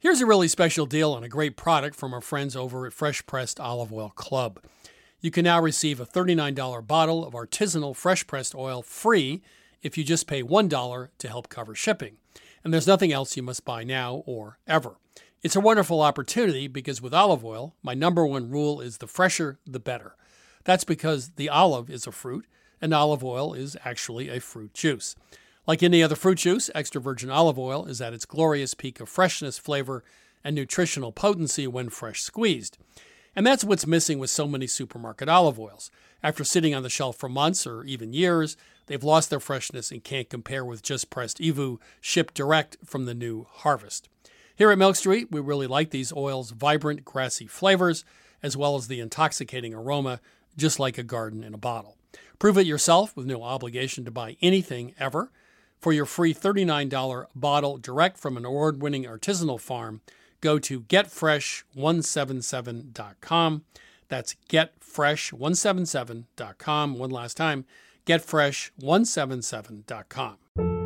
Here's a really special deal on a great product from our friends over at Fresh Pressed Olive Oil Club. You can now receive a $39 bottle of artisanal fresh pressed oil free if you just pay $1 to help cover shipping. And there's nothing else you must buy now or ever. It's a wonderful opportunity because with olive oil, my number one rule is the fresher, the better. That's because the olive is a fruit, and olive oil is actually a fruit juice. Like any other fruit juice, extra virgin olive oil is at its glorious peak of freshness, flavor, and nutritional potency when fresh squeezed. And that's what's missing with so many supermarket olive oils. After sitting on the shelf for months or even years, they've lost their freshness and can't compare with just pressed EVOO shipped direct from the new harvest. Here at Milk Street, we really like these oils' vibrant, grassy flavors, as well as the intoxicating aroma, just like a garden in a bottle. Prove it yourself with no obligation to buy anything ever. For your free $39 bottle direct from an award-winning artisanal farm, go to getfresh177.com. That's getfresh177.com. One last time, getfresh177.com.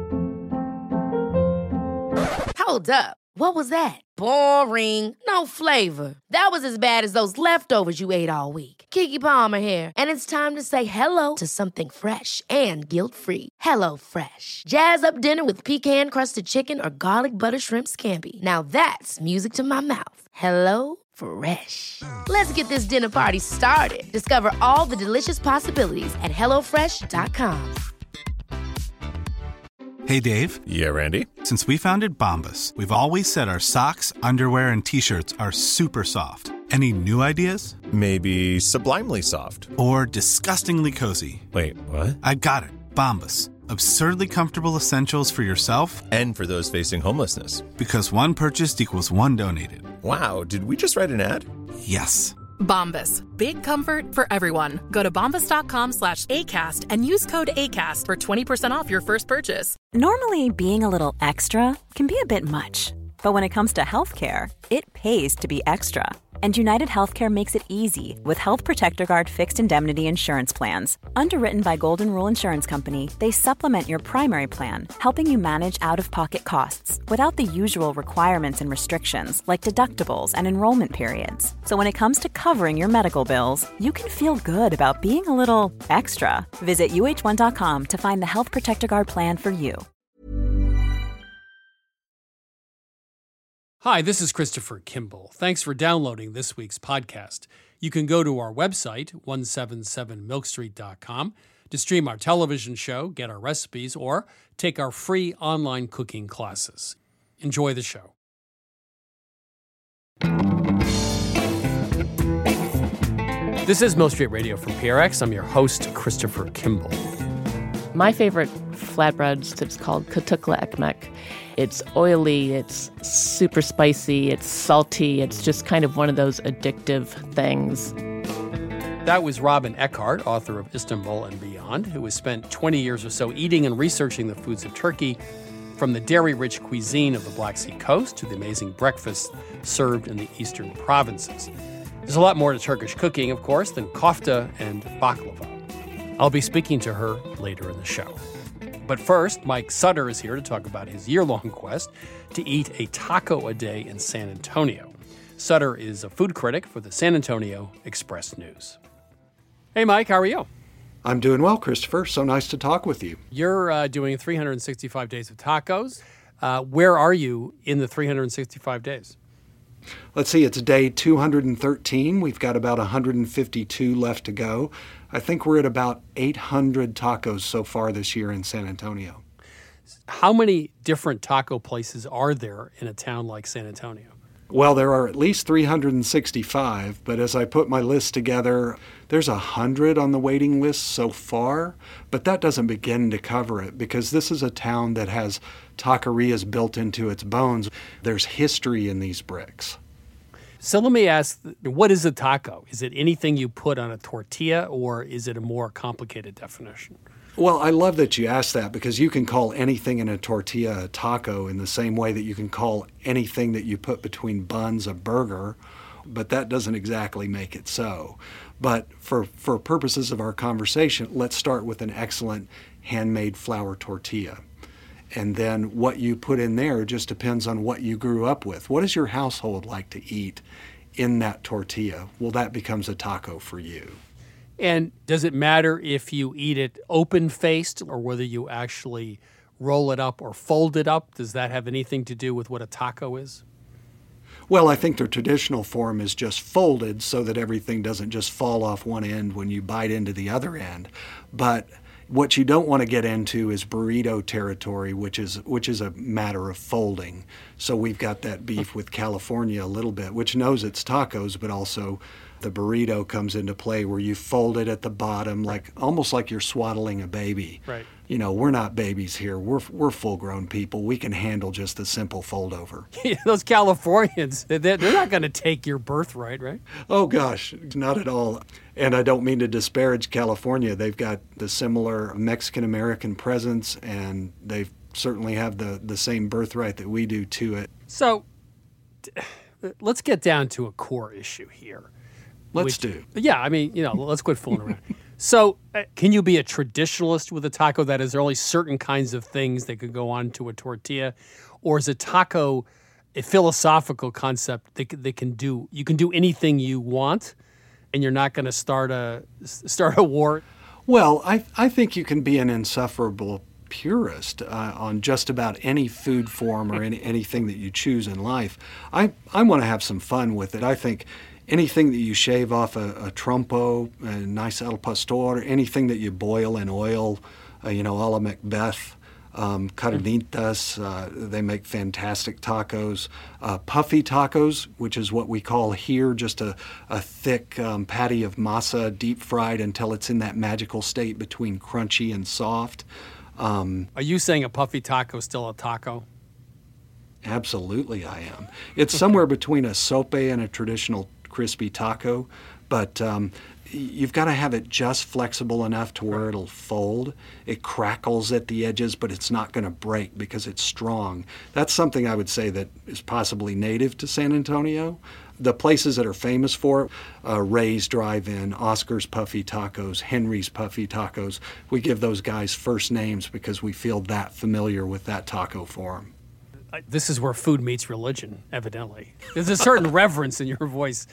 Hold up. What was that? Boring. No flavor. That was as bad as those leftovers you ate all week. Keke Palmer here, and it's time to say hello to something fresh and guilt-free. Hello Fresh. Jazz up dinner with pecan-crusted chicken or garlic butter shrimp scampi. Now that's music to my mouth. Hello Fresh. Let's get this dinner party started. Discover all the delicious possibilities at hellofresh.com. Hey, Dave. Yeah, Randy. Since we founded Bombas, we've always said our socks, underwear, and T-shirts are super soft. Any new ideas? Maybe sublimely soft. Or disgustingly cozy. Wait, what? I got it. Bombas. Absurdly comfortable essentials for yourself and for those facing homelessness. Because one purchased equals one donated. Wow, did we just write an ad? Yes. Bombas. Big comfort for everyone. Go to bombas.com/ACAST and use code ACAST for 20% off your first purchase. Normally, being a little extra can be a bit much. But when it comes to healthcare, it pays to be extra. And United Healthcare makes it easy with Health Protector Guard fixed indemnity insurance plans. Underwritten by Golden Rule Insurance Company, they supplement your primary plan, helping you manage out-of-pocket costs without the usual requirements and restrictions like deductibles and enrollment periods. So when it comes to covering your medical bills, you can feel good about being a little extra. Visit uh1.com to find the Health Protector Guard plan for you. Hi, this is Christopher Kimball. Thanks for downloading this week's podcast. You can go to our website, 177milkstreet.com, to stream our television show, get our recipes, or take our free online cooking classes. Enjoy the show. This is Milk Street Radio from PRX. I'm your host, Christopher Kimball. My favorite flatbreads, it's called Katukla Ekmek. It's oily, it's super spicy, it's salty. It's just kind of one of those addictive things. That was Robin Eckhart, author of Istanbul and Beyond, who has spent 20 years or so eating and researching the foods of Turkey, from the dairy-rich cuisine of the Black Sea coast to the amazing breakfasts served in the eastern provinces. There's a lot more to Turkish cooking, of course, than kofta and baklava. I'll be speaking to her later in the show. But first, Mike Sutter is here to talk about his year-long quest to eat a taco a day in San Antonio. Sutter is a food critic for the San Antonio Express-News. Hey, Mike, how are you? I'm doing well, Christopher. So nice to talk with you. You're doing 365 days of tacos. Where are you in the 365 days? Let's see, it's day 213. We've got about 152 left to go. I think we're at about 800 tacos so far this year in San Antonio. How many different taco places are there in a town like San Antonio? Well, there are at least 365, but as I put my list together, there's 100 on the waiting list so far, but that doesn't begin to cover it because this is a town that has taquerias built into its bones. There's history in these bricks. So let me ask, what is a taco? Is it anything you put on a tortilla, or is it a more complicated definition? Well, I love that you asked that because you can call anything in a tortilla a taco in the same way that you can call anything that you put between buns a burger, but that doesn't exactly make it so. But for purposes of our conversation, let's start with an excellent handmade flour tortilla. And then what you put in there just depends on what you grew up with. What does your household like to eat in that tortilla? Well, that becomes a taco for you. And does it matter if you eat it open-faced or whether you actually roll it up or fold it up? Does that have anything to do with what a taco is? Well, I think the traditional form is just folded so that everything doesn't just fall off one end when you bite into the other end. But what you don't want to get into is burrito territory, which is a matter of folding. So we've got that beef with California a little bit, which knows it's tacos, but also the burrito comes into play where you fold it at the bottom, like almost like you're swaddling a baby. Right. You know, we're not babies here. We're full-grown people. We can handle just a simple fold-over. Those Californians, they're not going to take your birthright, right? Oh, gosh, not at all. And I don't mean to disparage California. They've got the similar Mexican-American presence, and they certainly have the same birthright that we do to it. So let's get down to a core issue here. Let's do. Yeah, I mean, let's quit fooling around. So can you be a traditionalist with a taco? That is, there are only certain kinds of things that could go on to a tortilla? Or is a taco a philosophical concept that you can do anything you want and you're not going to start a war? Well, I think you can be an insufferable purist on just about any food form or anything that you choose in life. I want to have some fun with it. I think anything that you shave off a trompo, a nice al pastor, anything that you boil in oil, a la Macbeth, carnitas, they make fantastic tacos. Puffy tacos, which is what we call here just a thick patty of masa, deep fried until it's in that magical state between crunchy and soft. Are you saying a puffy taco is still a taco? Absolutely I am. It's somewhere between a sope and a traditional crispy taco, but you've got to have it just flexible enough to where it'll fold. It crackles at the edges, but it's not going to break because it's strong. That's something I would say that is possibly native to San Antonio. The places that are famous for it, Ray's Drive-In, Oscar's Puffy Tacos, Henry's Puffy Tacos, we give those guys first names because we feel that familiar with that taco form. This is where food meets religion, evidently. There's a certain reverence in your voice.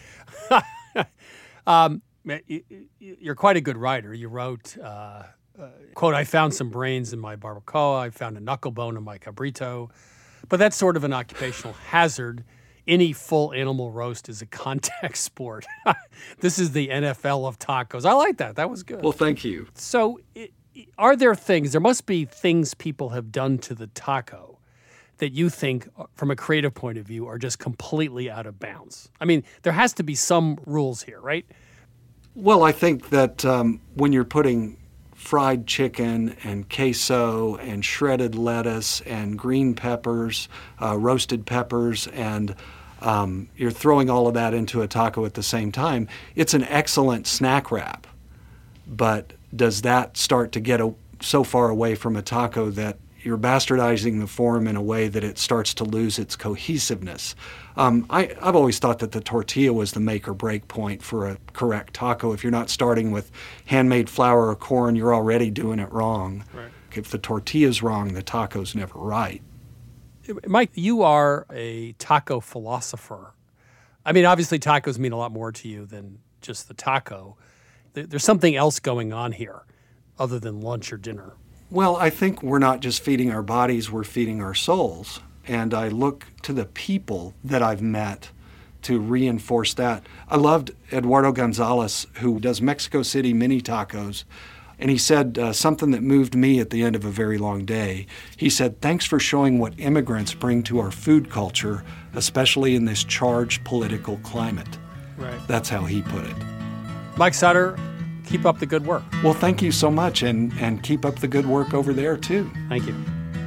You're quite a good writer. You wrote, quote, I found some brains in my barbacoa. I found a knuckle bone in my cabrito. But that's sort of an occupational hazard. Any full animal roast is a contact sport. This is the NFL of tacos. I like that. That was good. Well, thank you. So are there must be things people have done to the taco that you think, from a creative point of view, are just completely out of bounds? I mean, there has to be some rules here, right? Well, I think that when you're putting fried chicken and queso and shredded lettuce and green peppers, roasted peppers, and you're throwing all of that into a taco at the same time, it's an excellent snack wrap. But does that start to get so far away from a taco that you're bastardizing the form in a way that it starts to lose its cohesiveness? I've always thought that the tortilla was the make or break point for a correct taco. If you're not starting with handmade flour or corn, you're already doing it wrong. Right. If the tortilla's wrong, the taco's never right. Mike, you are a taco philosopher. I mean, obviously tacos mean a lot more to you than just the taco. There's something else going on here other than lunch or dinner. Well, I think we're not just feeding our bodies, we're feeding our souls. And I look to the people that I've met to reinforce that. I loved Eduardo Gonzalez, who does Mexico City mini tacos. And he said something that moved me at the end of a very long day. He said, thanks for showing what immigrants bring to our food culture, especially in this charged political climate. Right. That's how he put it. Mike Sutter, keep up the good work. Well, thank you so much, and keep up the good work over there, too. Thank you.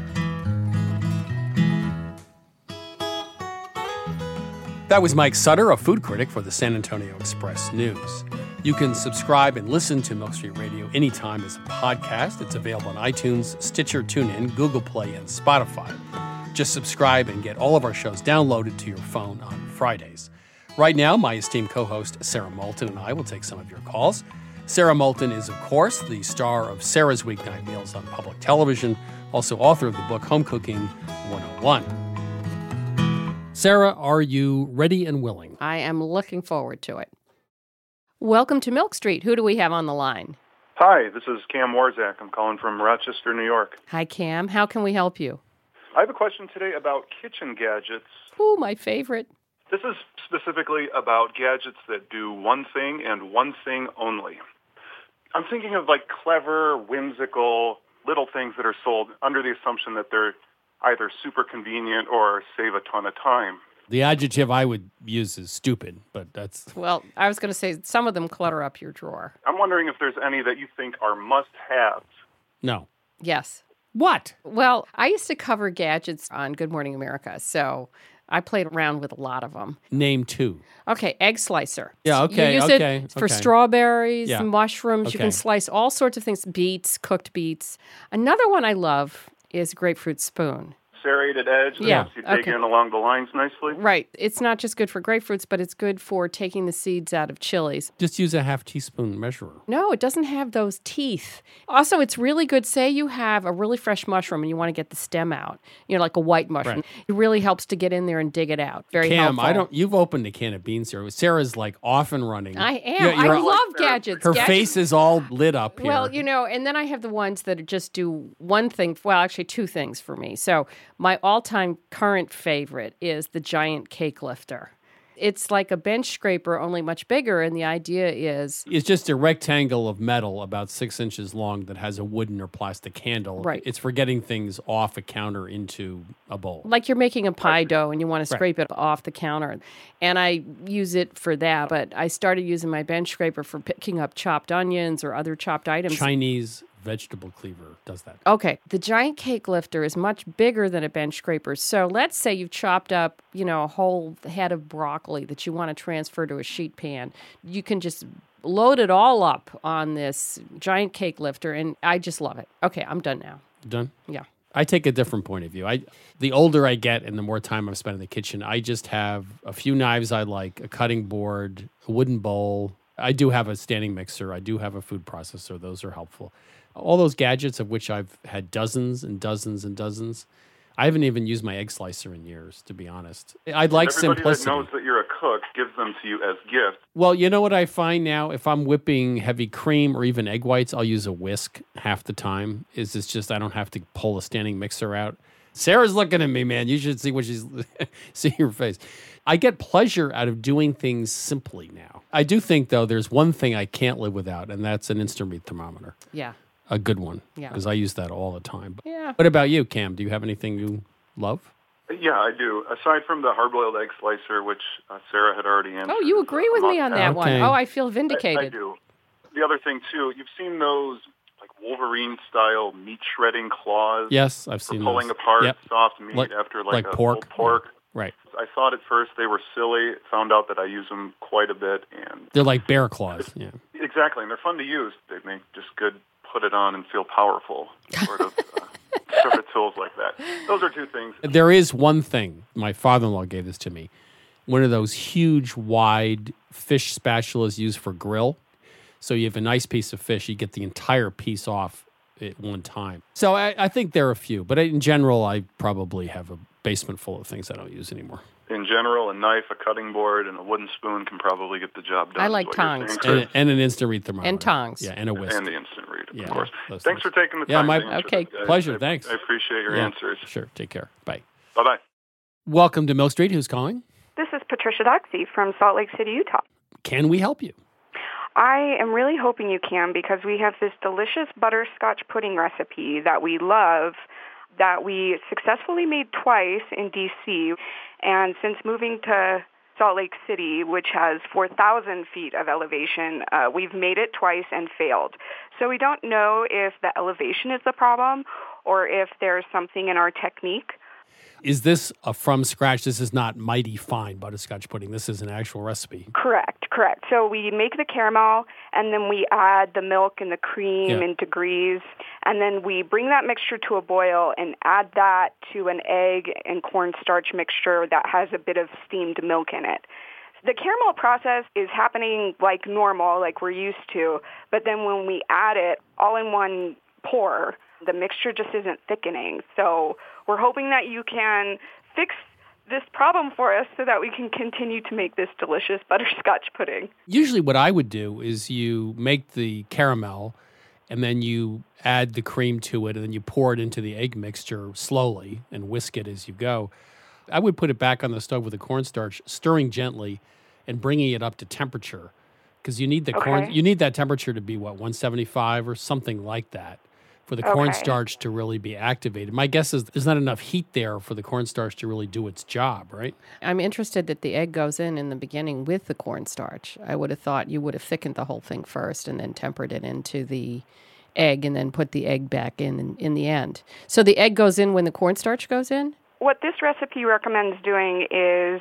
That was Mike Sutter, a food critic for the San Antonio Express News. You can subscribe and listen to Milk Street Radio anytime as a podcast. It's available on iTunes, Stitcher, TuneIn, Google Play, and Spotify. Just subscribe and get all of our shows downloaded to your phone on Fridays. Right now, my esteemed co-host Sarah Moulton and I will take some of your calls. Sarah Moulton is, of course, the star of Sarah's Weeknight Meals on public television, also author of the book Home Cooking 101. Sarah, are you ready and willing? I am looking forward to it. Welcome to Milk Street. Who do we have on the line? Hi, this is Cam Warzak. I'm calling from Rochester, New York. Hi, Cam. How can we help you? I have a question today about kitchen gadgets. Ooh, my favorite. This is specifically about gadgets that do one thing and one thing only. I'm thinking of like clever, whimsical, little things that are sold under the assumption that they're either super convenient or save a ton of time. The adjective I would use is stupid, but that's... Well, I was going to say some of them clutter up your drawer. I'm wondering if there's any that you think are must-haves. No. Yes. What? Well, I used to cover gadgets on Good Morning America, so I played around with a lot of them. Name two. Okay, egg slicer. Yeah, okay, You use it for strawberries, Yeah. mushrooms. Okay. You can slice all sorts of things, beets, cooked beets. Another one I love is grapefruit spoon. Serrated edge that Yeah, helps you take okay. in along the lines nicely. Right. It's not just good for grapefruits, but it's good for taking the seeds out of chilies. Just use a half teaspoon measurer. No, it doesn't have those teeth. Also, it's really good. Say you have a really fresh mushroom and you want to get the stem out, like a white mushroom. Right. It really helps to get in there and dig it out. Very Cam, helpful. you've opened a can of beans here. Sarah's like off and running. I am. Yeah, I love gadgets. Her Gadgets- face is all lit up here. Well, and then I have the ones that just do one thing. Well, actually, two things for me. So my all-time current favorite is the giant cake lifter. It's like a bench scraper, only much bigger, and the idea is... It's just a rectangle of metal about 6 inches long that has a wooden or plastic handle. Right. It's for getting things off a counter into a bowl. Like you're making a pie dough and you want to scrape it off the counter. And I use it for that, but I started using my bench scraper for picking up chopped onions or other chopped items. Chinese vegetable cleaver does that. Okay, the giant cake lifter is much bigger than a bench scraper. So let's say you've chopped up, a whole head of broccoli that you want to transfer to a sheet pan. You can just load it all up on this giant cake lifter, and I just love it. Okay, I'm done now. Done? Yeah. I take a different point of view. The older I get and the more time I've spent in the kitchen, I just have a few knives I like, a cutting board, a wooden bowl. I do have a standing mixer. I do have a food processor. Those are helpful. All those gadgets, of which I've had dozens and dozens and dozens. I haven't even used my egg slicer in years, to be honest. I'd like simplicity. Everybody that knows that you're a cook gives them to you as gifts. Well, you know what I find now? If I'm whipping heavy cream or even egg whites, I'll use a whisk half the time. It's just I don't have to pull a standing mixer out. Sarah's looking at me, man. You should see what she's see your face. I get pleasure out of doing things simply now. I do think, though, there's one thing I can't live without, and that's an instant meat thermometer. Yeah. A good one, Yeah. because I use that all the time. Yeah. What about you, Cam? Do you have anything you love? Yeah, I do. Aside from the hard-boiled egg slicer, which Sarah had already answered. Oh, you agree with me on that one. Okay. Oh, I feel vindicated. I do. The other thing, too, you've seen those like Wolverine-style meat-shredding claws? Yes, I've for seen pulling those. apart Yep. soft meat after like a pork. pulled pork. Right. I thought at first they were silly. Found out that I use them quite a bit, and They're like bear claws. Yeah. exactly, and they're fun to use. They make just good put it on and feel powerful sort of tools like that. Those are two things. There is one thing. My father-in-law gave this to me. One of those huge, wide fish spatulas used for grill. So you have a nice piece of fish, you get the entire piece off at one time. So I think there are a few, but in general, I probably have a basement full of things I don't use anymore. In general, a knife, a cutting board, and a wooden spoon can probably get the job done. I like is what you're tongs, saying, too. Chris. And an instant read thermometer. And tongs. Yeah, and a whisk. And the instant read, of Yeah, course. those Thanks things. for taking the Yeah, time my- to answer Okay. this, guys. Pleasure, I- thanks. I appreciate your Yeah, answers. Sure, take care. Bye. Bye-bye. Welcome to Milk Street. Who's calling? This is Patricia Doxey from Salt Lake City, Utah. Can we help you? I am really hoping you can because we have this delicious butterscotch pudding recipe that we love that we successfully made twice in D.C. And since moving to Salt Lake City, which has 4,000 feet of elevation, we've made it twice and failed. So we don't know if the elevation is the problem or if there's something in our technique. Is this a from scratch? This is not mighty fine butterscotch pudding. This is an actual recipe. Correct. So we make the caramel, and then we add the milk and the cream in degrees, and then we bring that mixture to a boil and add that to an egg and cornstarch mixture that has a bit of steamed milk in it. The caramel process is happening like normal, like we're used to, but then when we add it all in one pour, the mixture just isn't thickening. So we're hoping that you can fix this problem for us so that we can continue to make this delicious butterscotch pudding. Usually what I would do is you make the caramel and then you add the cream to it and then you pour it into the egg mixture slowly and whisk it as you go. I would put it back on the stove with the cornstarch, stirring gently and bringing it up to temperature because you need the you need that temperature to be, 175 or something like that for the cornstarch to really be activated. My guess is there's not enough heat there for the cornstarch to really do its job, right? I'm interested that the egg goes in the beginning with the cornstarch. I would have thought you would have thickened the whole thing first and then tempered it into the egg and then put the egg back in the end. So the egg goes in when the cornstarch goes in? What this recipe recommends doing is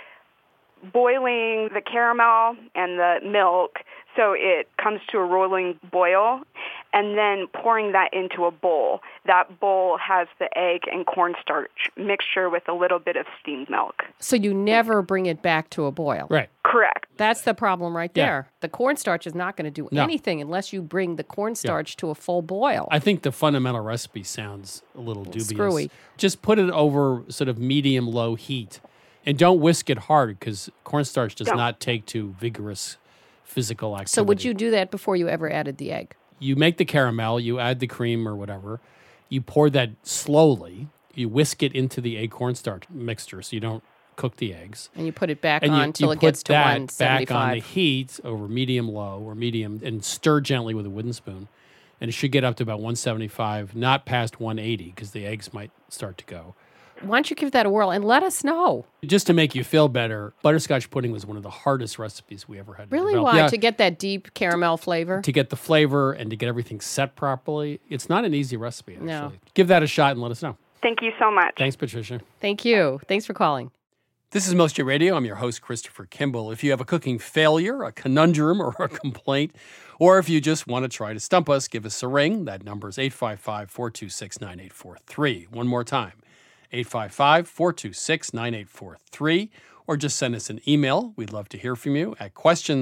boiling the caramel and the milk so it comes to a rolling boil, and then pouring that into a bowl. That bowl has the egg and cornstarch mixture with a little bit of steamed milk. So you never bring it back to a boil? Right. Correct. That's the problem right there. Yeah. The cornstarch is not going to do anything unless you bring the cornstarch to a full boil. I think the fundamental recipe sounds a little dubious. Screwy. Just put it over sort of medium-low heat. And don't whisk it hard because cornstarch does not take to vigorous physical activity. So would you do that before you ever added the egg? You make the caramel, you add the cream or whatever. You pour that slowly. You whisk it into the egg cornstarch mixture so you don't cook the eggs. And you put it back on until it gets to 175. Back on the heat over medium-low or medium and stir gently with a wooden spoon. And it should get up to about 175, not past 180 because the eggs might start to go. Why don't you give that a whirl and let us know? Just to make you feel better, butterscotch pudding was one of the hardest recipes we ever had to Really? develop. Why? Yeah, To get that deep caramel flavor? to get the flavor and to get everything set properly. It's not an easy recipe, actually. No. Give that a shot and let us know. Thank you so much. Thanks, Patricia. Thank you. Thanks for calling. This is Milk Street Radio. I'm your host, Christopher Kimball. If you have a cooking failure, a conundrum, or a complaint, or if you just want to try to stump us, give us a ring. That number is 855-426-9843. One more time. 855-426-9843, or just send us an email. We'd love to hear from you at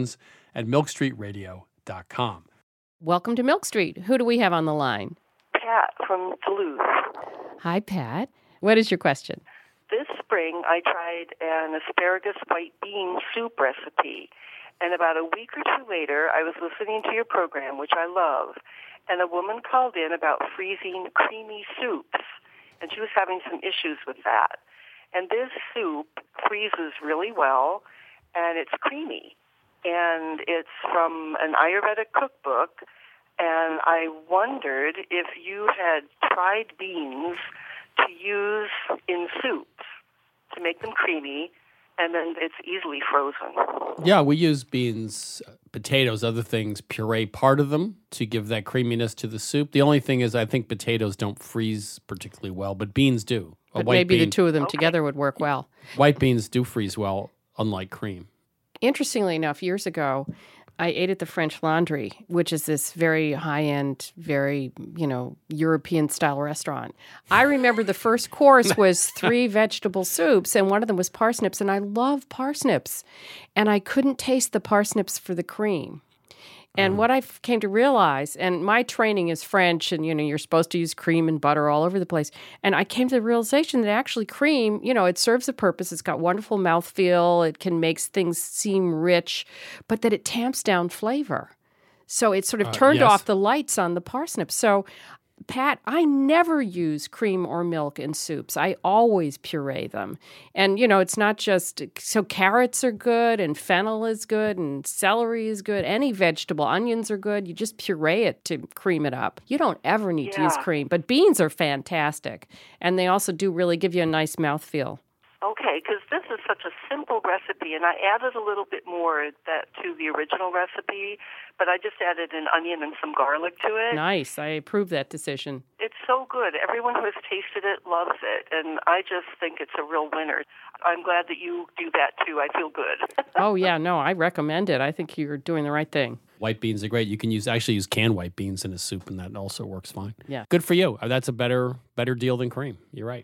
questions@milkstreetradio.com. Welcome to Milk Street. Who do we have on the line? Pat from Duluth. Hi, Pat. What is your question? This spring, I tried an asparagus white bean soup recipe, and about a week or two later, I was listening to your program, which I love, and a woman called in about freezing creamy soups. And she was having some issues with that. And this soup freezes really well, and it's creamy. And it's from an Ayurvedic cookbook, and I wondered if you had tried beans to use in soups to make them creamy, and then it's easily frozen. Yeah, we use beans, potatoes, other things, puree part of them to give that creaminess to the soup. The only thing is I think potatoes don't freeze particularly well, but beans do. But maybe the two of them together would work well. White beans do freeze well, unlike cream. Interestingly enough, years ago, I ate at the French Laundry, which is this very high-end, very, European-style restaurant. I remember the first course was 3 vegetable soups, and one of them was parsnips, and I love parsnips. And I couldn't taste the parsnips for the cream. And what I came to realize, and my training is French, and, you're supposed to use cream and butter all over the place. And I came to the realization that actually cream, it serves a purpose. It's got wonderful mouthfeel. It can make things seem rich, but that it tamps down flavor. So it sort of turned off the lights on the parsnips. So, Pat, I never use cream or milk in soups. I always puree them. And, it's not just, so carrots are good and fennel is good and celery is good. Any vegetable, onions are good. You just puree it to cream it up. You don't ever need to use cream. But beans are fantastic. And they also do really give you a nice mouthfeel. Okay, because this is such a simple recipe, and I added a little bit more to the original recipe, but I just added an onion and some garlic to it. Nice. I approve that decision. It's so good. Everyone who has tasted it loves it, and I just think it's a real winner. I'm glad that you do that, too. I feel good. Oh, yeah. No, I recommend it. I think you're doing the right thing. White beans are great. You can actually use canned white beans in a soup, and that also works fine. Yeah. Good for you. That's a better deal than cream. You're right.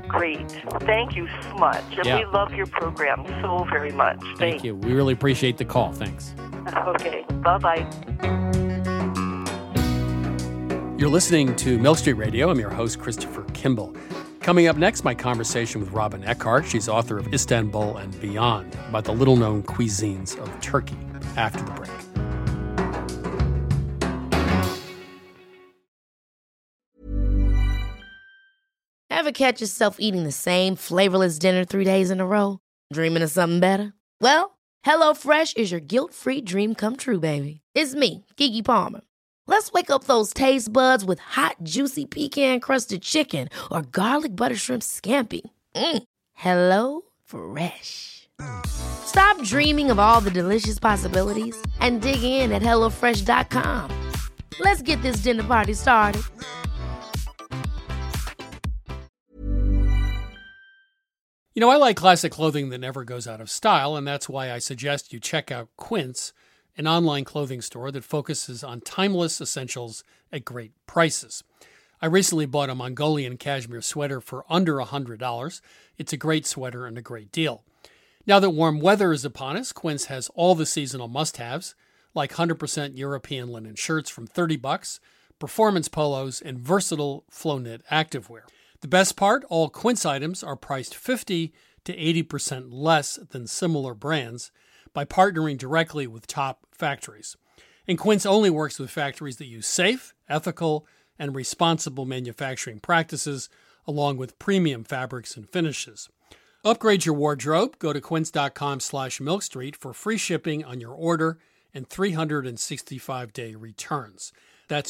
great. Thank you so much. And Yeah. we love your program so very much. Thank you. We really appreciate the call. Thanks. Okay. Bye-bye. You're listening to Milk Street Radio. I'm your host, Christopher Kimball. Coming up next, my conversation with Robin Eckhart. She's author of Istanbul and Beyond, about the little-known cuisines of Turkey, after the break. Ever catch yourself eating the same flavorless dinner 3 days in a row? Dreaming of something better? Well, HelloFresh is your guilt-free dream come true, baby. It's me, Keke Palmer. Let's wake up those taste buds with hot, juicy pecan-crusted chicken or garlic butter shrimp scampi. Hello Fresh. Stop dreaming of all the delicious possibilities and dig in at HelloFresh.com. Let's get this dinner party started. You know, I like classic clothing that never goes out of style, and that's why I suggest you check out Quince, an online clothing store that focuses on timeless essentials at great prices. I recently bought a Mongolian cashmere sweater for under $100. It's a great sweater and a great deal. Now that warm weather is upon us, Quince has all the seasonal must-haves, like 100% European linen shirts from $30, performance polos, and versatile flow knit activewear. The best part, all Quince items are priced 50 to 80% less than similar brands by partnering directly with top factories. And Quince only works with factories that use safe, ethical, and responsible manufacturing practices, along with premium fabrics and finishes. Upgrade your wardrobe. Go to quince.com/milkstreet for free shipping on your order and 365-day returns. That's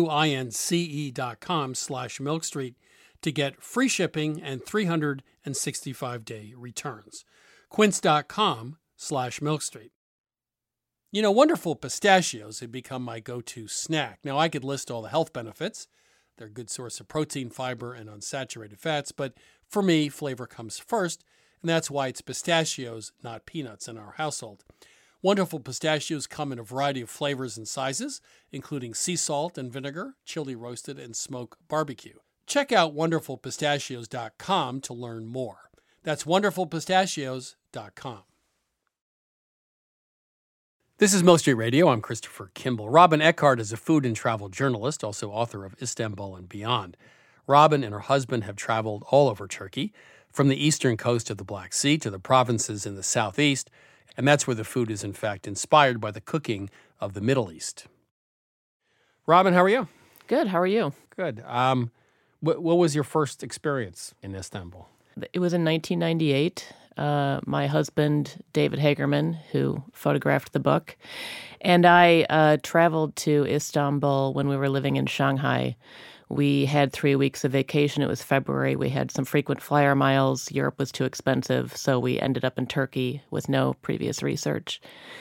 QUINCE.com/milkstreet to get free shipping and 365-day returns. Quince.com/milkstreet. You know, Wonderful Pistachios have become my go-to snack. Now, I could list all the health benefits. They're a good source of protein, fiber, and unsaturated fats, but for me, flavor comes first, and that's why it's pistachios, not peanuts, in our household. Wonderful Pistachios come in a variety of flavors and sizes, including sea salt and vinegar, chili roasted, and smoke barbecue. Check out wonderfulpistachios.com to learn more. That's wonderfulpistachios.com. This is Milk Street Radio. I'm Christopher Kimball. Robin Eckhart is a food and travel journalist, also author of Istanbul and Beyond. Robin and her husband have traveled all over Turkey, from the eastern coast of the Black Sea to the provinces in the southeast, and that's where the food is, in fact, inspired by the cooking of the Middle East. Robin, how are you? Good. How are you? Good. What was your first experience in Istanbul? It was in 1998. My husband, David Hagerman, who photographed the book, and I traveled to Istanbul when we were living in Shanghai. We had 3 weeks of vacation. It was February. We had some frequent flyer miles. Europe was too expensive, so we ended up in Turkey with no previous research.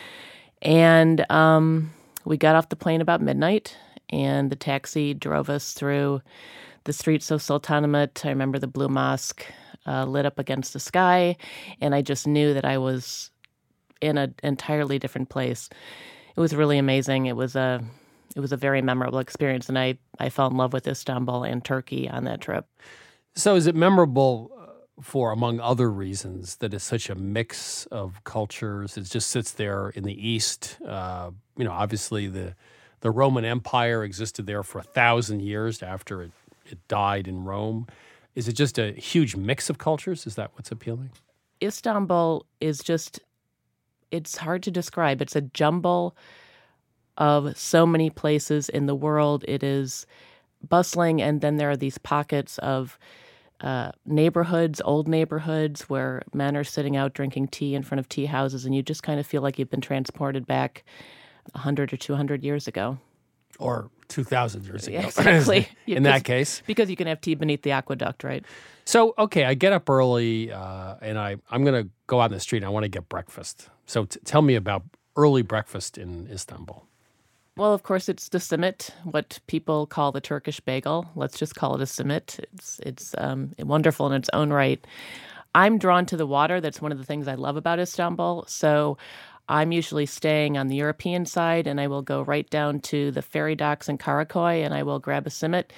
And we got off the plane about midnight, and the taxi drove us through the streets of Sultanahmet. I remember the Blue Mosque lit up against the sky, and I just knew that I was in an entirely different place. It was really amazing. It was a very memorable experience, and I fell in love with Istanbul and Turkey on that trip. So is it memorable for, among other reasons, that it's such a mix of cultures? It just sits there in the East. Obviously the Roman Empire existed there for 1,000 years after it died in Rome. Is it just a huge mix of cultures? Is that what's appealing? Istanbul is just, it's hard to describe. It's a jumble of so many places in the world. It is bustling, and then there are these pockets of neighborhoods, old neighborhoods, where men are sitting out drinking tea in front of tea houses, and you just kind of feel like you've been transported back 100 or 200 years ago. Or 2,000 years ago. Exactly. In that case. Because you can have tea beneath the aqueduct, right? So, okay, I get up early, and I'm going to go out in the street, and I want to get breakfast. So tell me about early breakfast in Istanbul. Well, of course, it's the simit, what people call the Turkish bagel. Let's just call it a simit. It's wonderful in its own right. I'm drawn to the water. That's one of the things I love about Istanbul. So I'm usually staying on the European side, and I will go right down to the ferry docks in Karaköy, and I will grab a simit.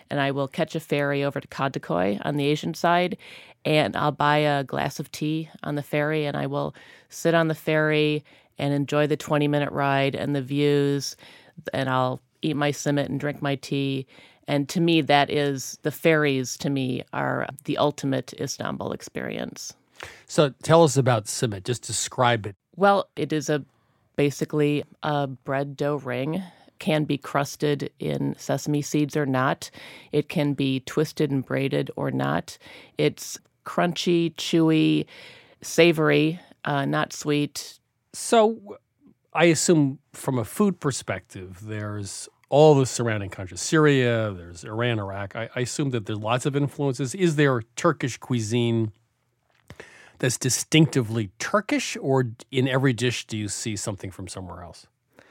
and I will catch a ferry over to Kadikoy on the Asian side, and I'll buy a glass of tea on the ferry, and I will sit on the ferry and enjoy the 20-minute ride and the views, and I'll eat my simit and drink my tea. And to me, that is, the ferries to me are the ultimate Istanbul experience. So tell us about simit. Just describe it. Well, it is basically a bread dough ring. Can be crusted in sesame seeds or not. It can be twisted and braided or not. It's crunchy, chewy, savory, not sweet. So I assume from a food perspective, there's all the surrounding countries. Syria, there's Iran, Iraq. I assume that there's lots of influences. Is there Turkish cuisine that's distinctively Turkish, or in every dish do you see something from somewhere else?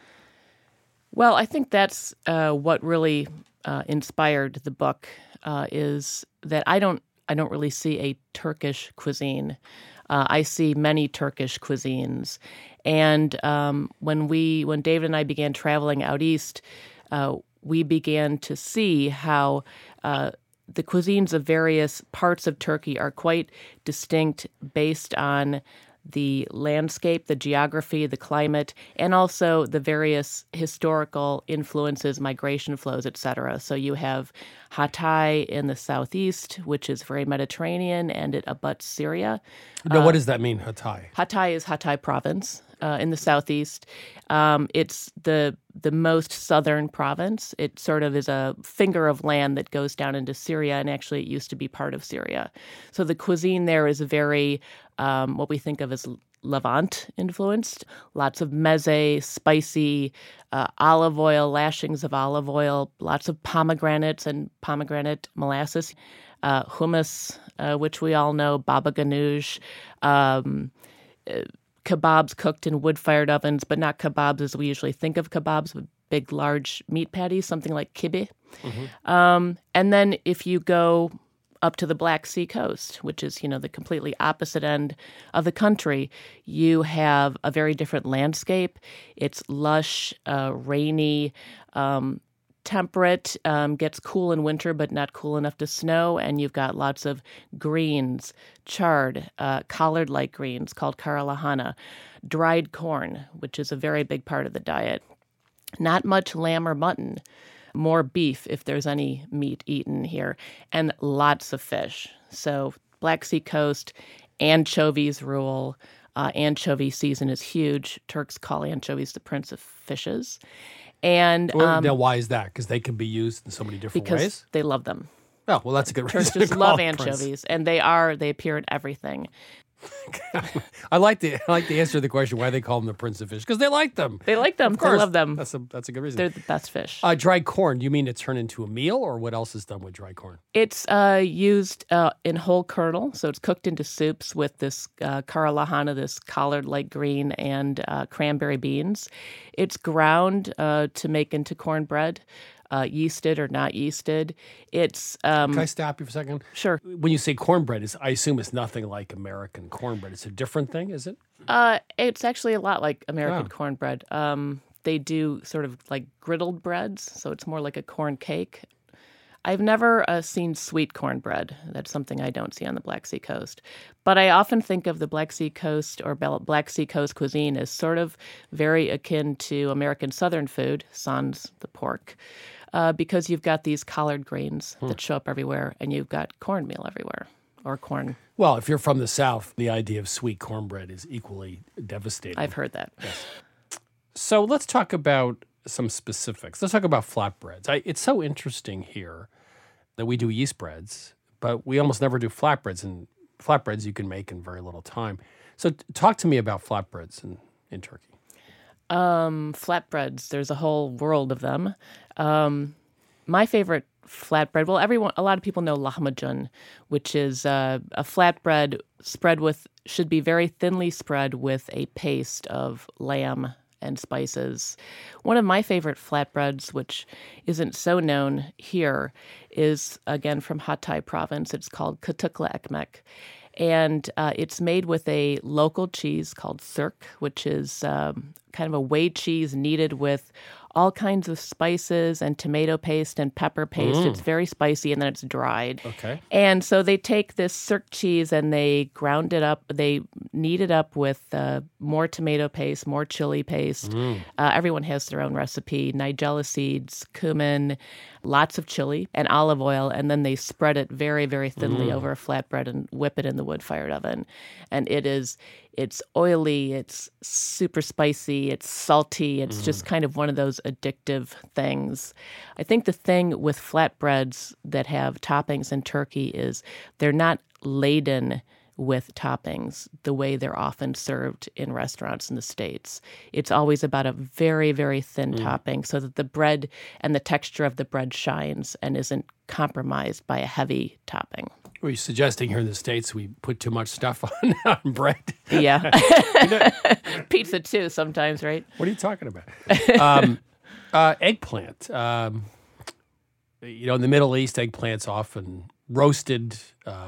Well, I think that's what really inspired the book is that I don't really see a Turkish cuisine. I see many Turkish cuisines, and when David and I began traveling out east, we began to see how the cuisines of various parts of Turkey are quite distinct based on the landscape, the geography, the climate, and also the various historical influences, migration flows, etc. So you have Hatay in the southeast, which is very Mediterranean, and it abuts Syria. Now, what does that mean, Hatay? Hatay is Hatay province in the southeast. It's the most southern province. It sort of is a finger of land that goes down into Syria, and actually it used to be part of Syria. So the cuisine there is very what we think of as Levant influenced. Lots of meze, spicy, olive oil, lashings of olive oil, lots of pomegranates and pomegranate molasses, hummus, which we all know, baba ganoush, kebabs cooked in wood-fired ovens, but not kebabs as we usually think of kebabs, with big, large meat patties, something like kibbeh. Mm-hmm. And then if you go up to the Black Sea coast, which is, the completely opposite end of the country, you have a very different landscape. It's lush, rainy, temperate, gets cool in winter, but not cool enough to snow. And you've got lots of greens, chard, collard-like greens called karalahana, dried corn, which is a very big part of the diet. Not much lamb or mutton. More beef, if there's any meat eaten here, and lots of fish. So Black Sea coast, anchovies rule. Anchovy season is huge. Turks call anchovies the prince of fishes. And now, why is that? Because they can be used in so many different ways? Because they love them. Oh, well, that's a good reason. Turks just love anchovies, and they appear in everything. I like the answer to the question why they call them the Prince of Fish, because they like them. They like them. Of course. They love them. That's a good reason. They're the best fish. Dried corn. You mean to turn into a meal, or what else is done with dried corn? It's used in whole kernel, so it's cooked into soups with this karalahana, this collard-like green, and cranberry beans. It's ground to make into cornbread. Yeasted or not yeasted. It's Can I stop you for a second? Sure. When you say cornbread, I assume it's nothing like American cornbread. It's a different thing, is it? It's actually a lot like American cornbread. They do sort of like griddled breads, so it's more like a corn cake. I've never seen sweet cornbread. That's something I don't see on the Black Sea coast. But I often think of the Black Sea coast or Black Sea coast cuisine as sort of very akin to American Southern food, sans the pork, because you've got these collard greens that show up everywhere, and you've got cornmeal everywhere, or corn. Well, if you're from the South, the idea of sweet cornbread is equally devastating. I've heard that. Yes. So let's talk about some specifics. Let's talk about flatbreads. It's so interesting here that we do yeast breads, but we almost never do flatbreads, and flatbreads you can make in very little time. So talk to me about flatbreads in Turkey. Flatbreads, there's a whole world of them. My favorite flatbread, well, a lot of people know lahmacun, which is a flatbread should be very thinly spread with a paste of lamb and spices. One of my favorite flatbreads, which isn't so known here, is, again, from Hatay province. It's called katıklı ekmek. And it's made with a local cheese called sirk, which is kind of a whey cheese kneaded with all kinds of spices and tomato paste and pepper paste. It's very spicy, and then it's dried. Okay. And so they take this Cirque cheese and they ground it up. They knead it up with more tomato paste, more chili paste. Everyone has their own recipe. Nigella seeds, cumin, lots of chili, and olive oil. And then they spread it very, very thinly over a flatbread and whip it in the wood-fired oven. And it's oily, it's super spicy, it's salty. It's just kind of one of those addictive things. I think the thing with flatbreads that have toppings in turkey is they're not laden with toppings the way they're often served in restaurants in the States. It's always about a very, very thin topping so that the bread and the texture of the bread shines and isn't compromised by a heavy topping. Were you suggesting here in the States we put too much stuff on bread? Yeah. Pizza too sometimes, right? What are you talking about? Eggplant. In the Middle East, eggplant's often roasted,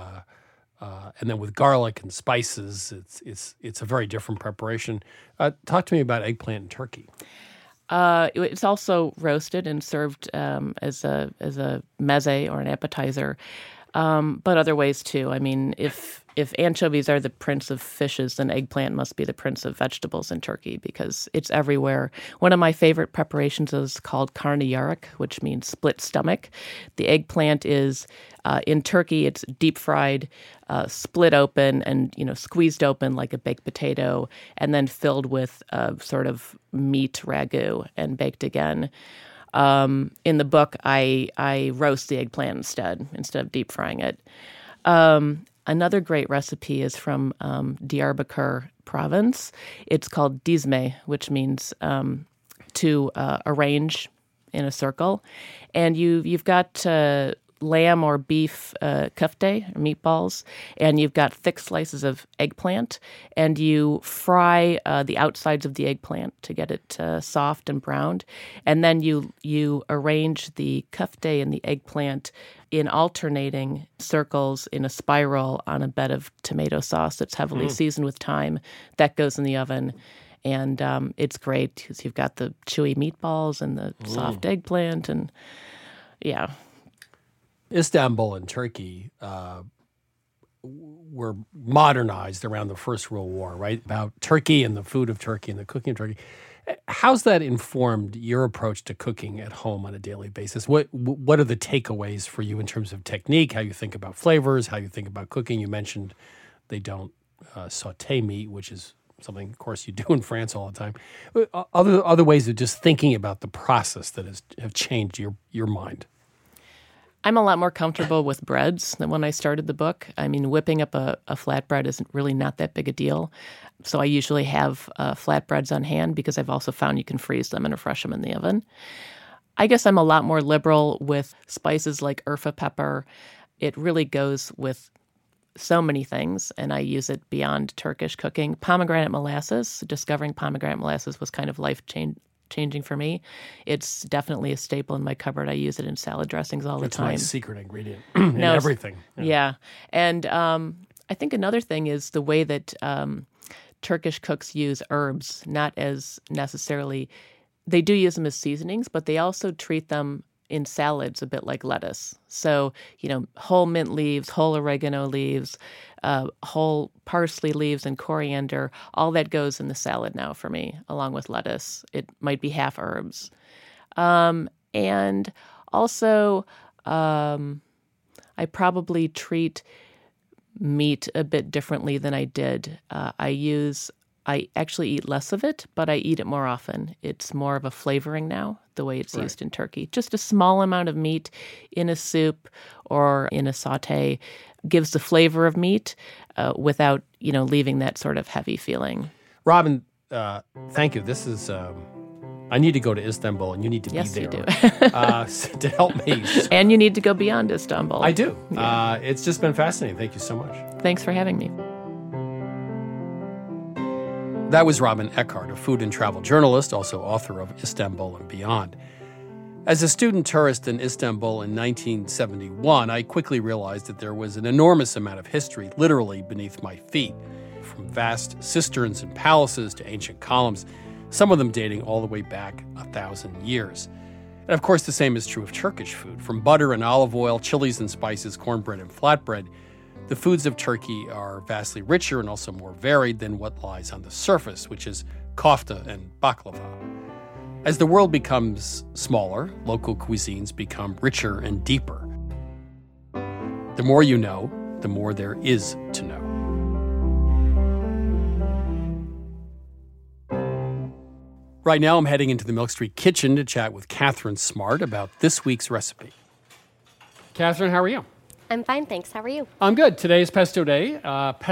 and then with garlic and spices. It's a very different preparation. Talk to me about eggplant in Turkey. It's also roasted and served as a meze or an appetizer, but other ways too. I mean, if anchovies are the prince of fishes, then eggplant must be the prince of vegetables in Turkey because it's everywhere. One of my favorite preparations is called karnıyarık, which means split stomach. The eggplant is, in Turkey, it's deep fried, split open and, squeezed open like a baked potato, and then filled with sort of meat ragu and baked again. In the book, I roast the eggplant instead of deep frying it. Another great recipe is from Diyarbakir province. It's called dizme, which means to arrange in a circle. And you've got lamb or beef kofte, or meatballs, and you've got thick slices of eggplant, and you fry the outsides of the eggplant to get it soft and browned, and then you arrange the kofte and the eggplant in alternating circles in a spiral on a bed of tomato sauce that's heavily seasoned with thyme. That goes in the oven. And it's great because you've got the chewy meatballs and the soft eggplant, and yeah. Istanbul and Turkey were modernized around the First World War, right? About Turkey and the food of Turkey and the cooking of Turkey. How's that informed your approach to cooking at home on a daily basis? What are the takeaways for you in terms of technique, how you think about flavors, how you think about cooking? You mentioned they don't saute meat, which is something, of course, you do in France all the time. Other ways of just thinking about the process that have changed your mind? I'm a lot more comfortable with breads than when I started the book. I mean, whipping up a flatbread isn't really not that big a deal. So I usually have flatbreads on hand because I've also found you can freeze them and refresh them in the oven. I guess I'm a lot more liberal with spices like urfa pepper. It really goes with so many things, and I use it beyond Turkish cooking. Pomegranate molasses, discovering pomegranate molasses was kind of life-changing for me. It's definitely a staple in my cupboard. I use it in salad dressings all the time. It's my secret ingredient in everything. Yeah. And I think another thing is the way that Turkish cooks use herbs, not as necessarily, they do use them as seasonings, but they also treat them in salads a bit like lettuce. So, whole mint leaves, whole oregano leaves, whole parsley leaves and coriander, all that goes in the salad now for me, along with lettuce. It might be half herbs. And also, I probably treat meat a bit differently than I did. I actually eat less of it, but I eat it more often. It's more of a flavoring now, the way it's used in Turkey. Just a small amount of meat in a soup or in a saute gives the flavor of meat without, leaving that sort of heavy feeling. Robin, thank you. This is... I need to go to Istanbul, and you need to be there. Yes, you do. To help me. And you need to go beyond Istanbul. I do. Yeah. It's just been fascinating. Thank you so much. Thanks for having me. That was Robin Eckhart, a food and travel journalist, also author of Istanbul and Beyond. As a student tourist in Istanbul in 1971, I quickly realized that there was an enormous amount of history literally beneath my feet. From vast cisterns and palaces to ancient columns, some of them dating all the way back 1,000 years. And of course, the same is true of Turkish food. From butter and olive oil, chilies and spices, cornbread and flatbread, the foods of Turkey are vastly richer and also more varied than what lies on the surface, which is kofta and baklava. As the world becomes smaller, local cuisines become richer and deeper. The more you know, the more there is to know. Right now, I'm heading into the Milk Street kitchen to chat with Catherine Smart about this week's recipe. Catherine, how are you? I'm fine, thanks. How are you? I'm good. Today is pesto day.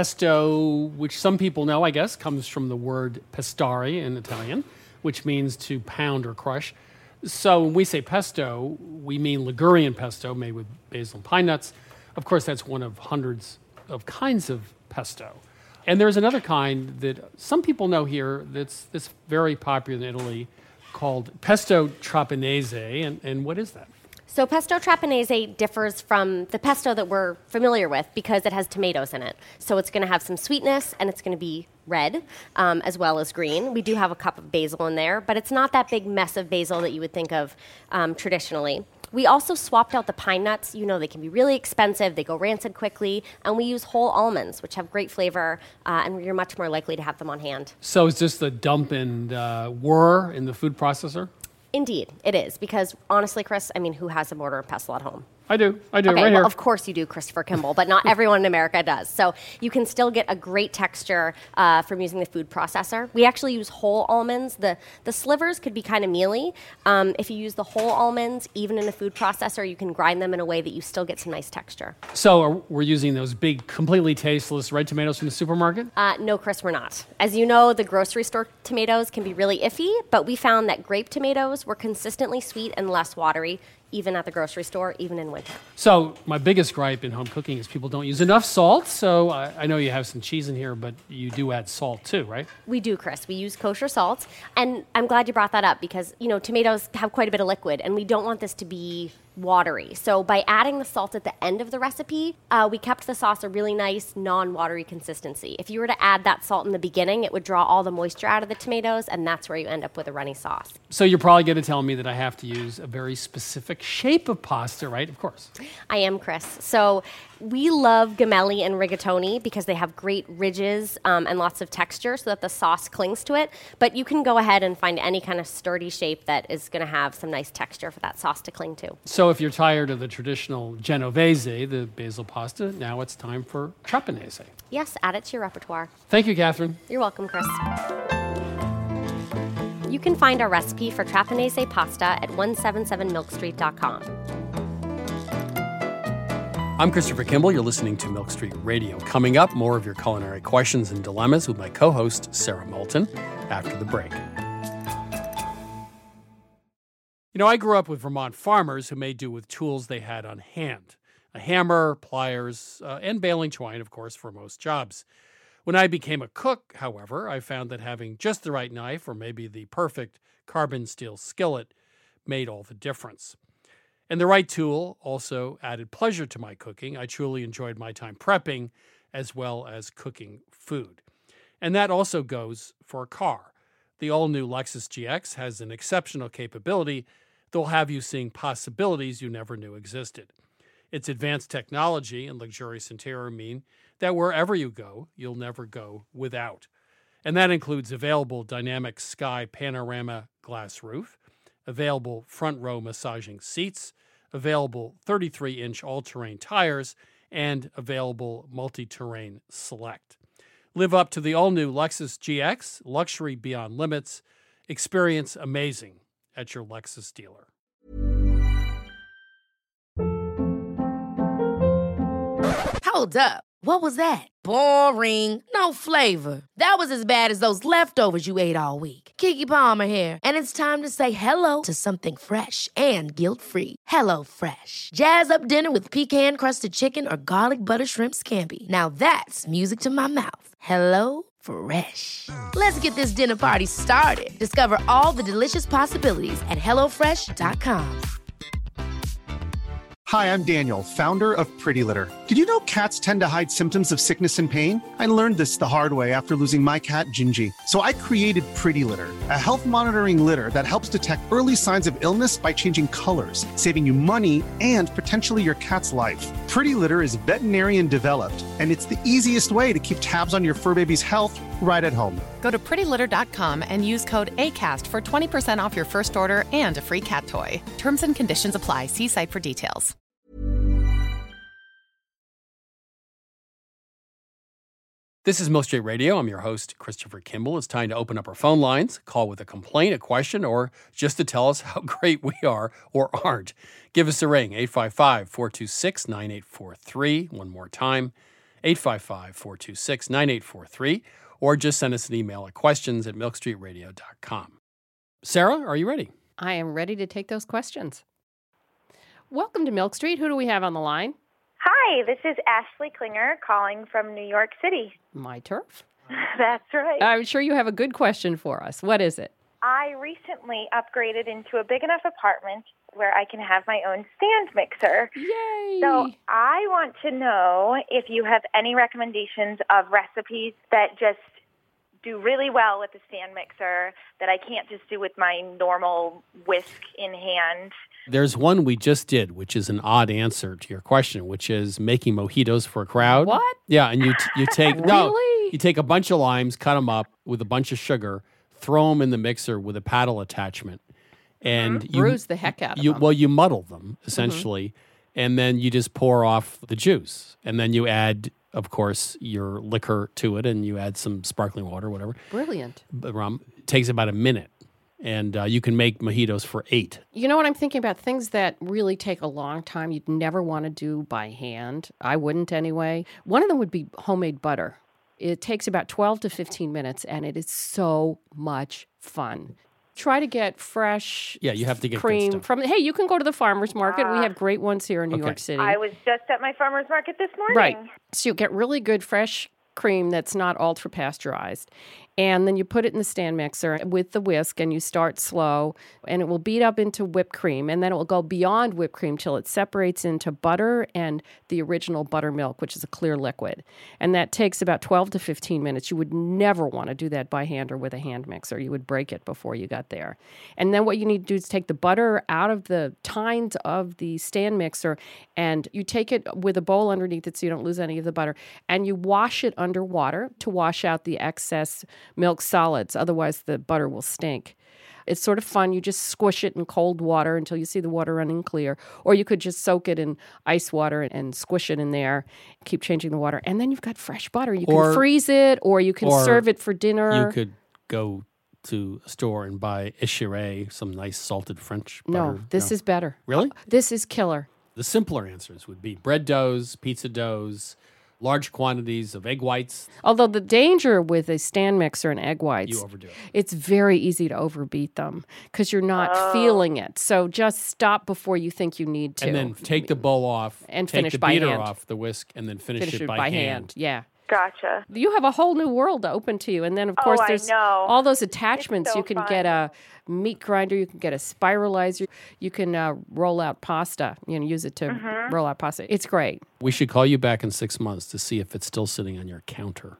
Pesto, which some people know, I guess, comes from the word pestare in Italian, which means to pound or crush. So when we say pesto, we mean Ligurian pesto made with basil and pine nuts. Of course, that's one of hundreds of kinds of pesto. And there's another kind that some people know here that's very popular in Italy called pesto trapanese. And what is that? So pesto trapanese differs from the pesto that we're familiar with because it has tomatoes in it. So it's going to have some sweetness and it's going to be red as well as green. We do have a cup of basil in there, but it's not that big mess of basil that you would think of traditionally. We also swapped out the pine nuts. You know, they can be really expensive. They go rancid quickly. And we use whole almonds, which have great flavor, and you're much more likely to have them on hand. So is this the dump and whir in the food processor? Indeed, it is. Because honestly, Chris, I mean, who has a mortar and pestle at home? I do, okay, right here. Of course you do, Christopher Kimball, but not everyone in America does. So you can still get a great texture from using the food processor. We actually use whole almonds. The slivers could be kind of mealy. If you use the whole almonds, even in a food processor, you can grind them in a way that you still get some nice texture. So we're using those big, completely tasteless red tomatoes from the supermarket? No, Chris, we're not. As you know, the grocery store tomatoes can be really iffy, but we found that grape tomatoes were consistently sweet and less watery, even at the grocery store, even in winter. So my biggest gripe in home cooking is people don't use enough salt. So I know you have some cheese in here, but you do add salt too, right? We do, Chris. We use kosher salt. And I'm glad you brought that up because, you know, tomatoes have quite a bit of liquid, and we don't want this to be watery. So by adding the salt at the end of the recipe, we kept the sauce a really nice, non-watery consistency. If you were to add that salt in the beginning, it would draw all the moisture out of the tomatoes, and that's where you end up with a runny sauce. So you're probably going to tell me that I have to use a very specific shape of pasta, right? Of course. I am, Chris. So we love gemelli and rigatoni because they have great ridges and lots of texture so that the sauce clings to it. But you can go ahead and find any kind of sturdy shape that is going to have some nice texture for that sauce to cling to. So if you're tired of the traditional genovese, the basil pasta, now it's time for trapanese. Yes, add it to your repertoire. Thank you, Catherine. You're welcome, Chris. You can find our recipe for trapanese pasta at 177milkstreet.com. I'm Christopher Kimball. You're listening to Milk Street Radio. Coming up, more of your culinary questions and dilemmas with my co-host, Sarah Moulton, after the break. You know, I grew up with Vermont farmers who made do with tools they had on hand. A hammer, pliers, and baling twine, of course, for most jobs. When I became a cook, however, I found that having just the right knife or maybe the perfect carbon steel skillet made all the difference. And the right tool also added pleasure to my cooking. I truly enjoyed my time prepping as well as cooking food. And that also goes for a car. The all-new Lexus GX has an exceptional capability that will have you seeing possibilities you never knew existed. Its advanced technology and luxurious interior mean that wherever you go, you'll never go without. And that includes available dynamic sky panorama glass roof, available front row massaging seats, available 33-inch all-terrain tires, and available multi-terrain select. Live up to the all-new Lexus GX, luxury beyond limits. Experience amazing at your Lexus dealer. Hold up. What was that? Boring. No flavor. That was as bad as those leftovers you ate all week. Keke Palmer here, and it's time to say hello to something fresh and guilt-free. Hello Fresh. Jazz up dinner with pecan-crusted chicken or garlic butter shrimp scampi. Now that's music to my mouth. Hello Fresh. Let's get this dinner party started. Discover all the delicious possibilities at HelloFresh.com. Hi, I'm Daniel, founder of Pretty Litter. Did you know cats tend to hide symptoms of sickness and pain? I learned this the hard way after losing my cat, Gingy. So I created Pretty Litter, a health monitoring litter that helps detect early signs of illness by changing colors, saving you money and potentially your cat's life. Pretty Litter is veterinarian developed, and it's the easiest way to keep tabs on your fur baby's health right at home. Go to prettylitter.com and use code ACAST for 20% off your first order and a free cat toy. Terms and conditions apply. See site for details. This is Milk Street Radio. I'm your host, Christopher Kimball. It's time to open up our phone lines, call with a complaint, a question, or just to tell us how great we are or aren't. Give us a ring, 855-426-9843. One more time, 855-426-9843. Or just send us an email at questions@milkstreetradio.com. Sarah, are you ready? I am ready to take those questions. Welcome to Milk Street. Who do we have on the line? Hi, this is Ashley Klinger calling from New York City. My turf. That's right. I'm sure you have a good question for us. What is it? I recently upgraded into a big enough apartment where I can have my own stand mixer. Yay! So I want to know if you have any recommendations of recipes that just do really well with the stand mixer that I can't just do with my normal whisk in hand. There's one we just did, which is an odd answer to your question, which is making mojitos for a crowd. What? Yeah, and you take Really? you take a bunch of limes, cut them up with a bunch of sugar, throw them in the mixer with a paddle attachment, and you Bruise the heck out of them. Well, you muddle them essentially, and then you just pour off the juice, and then you add, of course, your liquor to it, and you add some sparkling water, whatever. Brilliant. Rum. It takes about a minute. And you can make mojitos for 8. You know what I'm thinking about? Things that really take a long time you'd never want to do by hand. I wouldn't anyway. One of them would be homemade butter. It takes about 12 to 15 minutes, and it is so much fun. Try to get fresh you have to get cream good stuff. from. Hey, you can go to the farmer's market. We have great ones here in New York City. I was just at my farmer's market this morning. Right. So you get really good fresh cream that's not ultra pasteurized. And then you put it in the stand mixer with the whisk, and you start slow, and it will beat up into whipped cream, and then it will go beyond whipped cream till it separates into butter and the original buttermilk, which is a clear liquid. And that takes about 12 to 15 minutes. You would never want to do that by hand or with a hand mixer. You would break it before you got there. And then what you need to do is take the butter out of the tines of the stand mixer, and you take it with a bowl underneath it so you don't lose any of the butter, and you wash it under water to wash out the excess milk solids. Otherwise, the butter will stink. It's sort of fun. You just squish it in cold water until you see the water running clear. Or you could just soak it in ice water and squish it in there, keep changing the water. And then you've got fresh butter. You can freeze it, or you can serve it for dinner. You could go to a store and buy Echeray, some nice salted French butter. No, this is better. Really? This is killer. The simpler answers would be bread doughs, pizza doughs, large quantities of egg whites. Although the danger with a stand mixer and egg whites, You overdo it. it's very easy to overbeat them because you're not feeling it. So just stop before you think you need to. And then take the bowl off, And take finish the by beater hand. off the whisk, and then finish Finish it by hand. Yeah. Gotcha. You have a whole new world open to you. And then, of course, I there's know. all those attachments. It's so You can fun. get a meat grinder. You can get a spiralizer. You can roll out pasta. Use it to roll out pasta. It's great. We should call you back in 6 months to see if it's still sitting on your counter.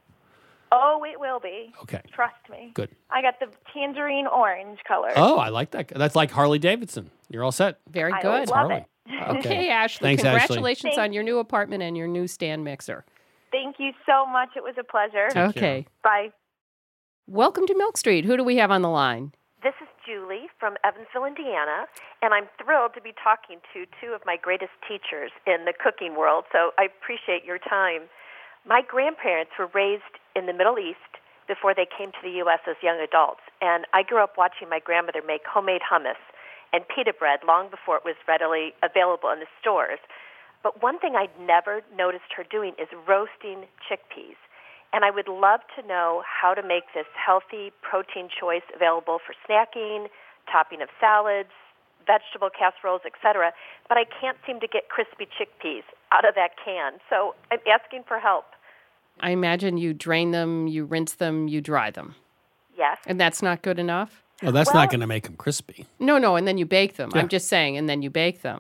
Oh, it will be. Okay. Trust me. Good. I got the tangerine orange color. Oh, I like that. That's like Harley Davidson. You're all set. Very I good. love it. Okay, Ashley. Thanks, Ashley. Congratulations Thank on your new apartment and your new stand mixer. Thank you so much. It was a pleasure. Okay. Bye. Welcome to Milk Street. Who do we have on the line? This is Julie from Evansville, Indiana, and I'm thrilled to be talking to two of my greatest teachers in the cooking world, so I appreciate your time. My grandparents were raised in the Middle East before they came to the U.S. as young adults, and I grew up watching my grandmother make homemade hummus and pita bread long before it was readily available in the stores. But one thing I'd never noticed her doing is roasting chickpeas. And I would love to know how to make this healthy protein choice available for snacking, topping of salads, vegetable casseroles, etc. But I can't seem to get crispy chickpeas out of that can. So I'm asking for help. I imagine you drain them, you rinse them, you dry them. Yes. And that's not good enough? Well, that's not going to make them crispy. No, and then you bake them. Yeah. I'm just saying, and then you bake them.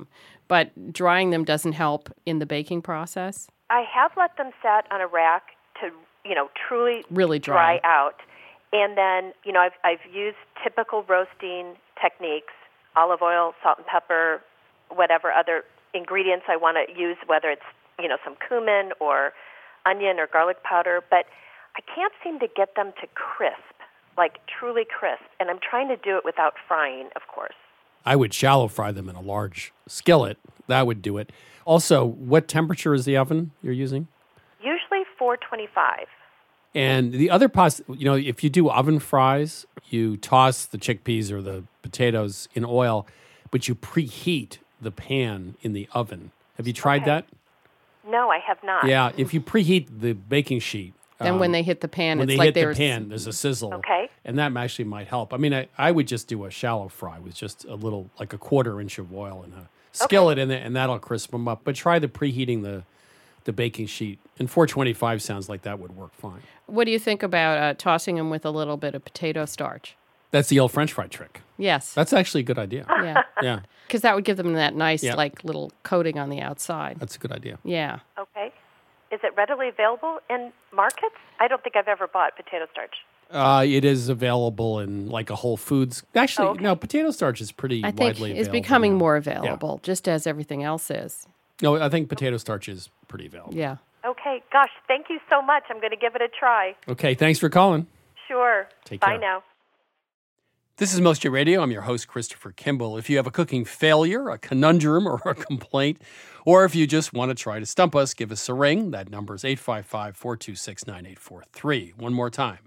but drying them doesn't help in the baking process? I have let them set on a rack to, truly really dry out. And then, I've used typical roasting techniques, olive oil, salt and pepper, whatever other ingredients I want to use, whether it's, some cumin or onion or garlic powder. But I can't seem to get them to crisp, like truly crisp. And I'm trying to do it without frying, of course. I would shallow fry them in a large skillet. That would do it. Also, what temperature is the oven you're using? Usually 425. And the other if you do oven fries, you toss the chickpeas or the potatoes in oil, but you preheat the pan in the oven. Have you tried that? No, I have not. Yeah, if you preheat the baking sheet. Then when they hit the pan, it's like there's a sizzle. Okay. And that actually might help. I mean, I would just do a shallow fry with just a little, like a 1/4 inch of oil in a skillet in it, and that'll crisp them up. But try the preheating the baking sheet. And 425 sounds like that would work fine. What do you think about tossing them with a little bit of potato starch? That's the old French fry trick. Yes. That's actually a good idea. Yeah. Yeah. Because that would give them that nice, little coating on the outside. That's a good idea. Yeah. Okay. Is it readily available in markets? I don't think I've ever bought potato starch. It is available in like a Whole Foods. Actually, no, potato starch is pretty I think widely available. it's becoming more available, just as everything else is. No, I think potato starch is pretty available. Yeah. Okay. Gosh, thank you so much. I'm going to give it a try. Okay, thanks for calling. Sure. Take Bye care. now. This is Most J Radio. I'm your host, Christopher Kimball. If you have a cooking failure, a conundrum, or a complaint, or if you just want to try to stump us, give us a ring. That number is 855-426-9843. One more time,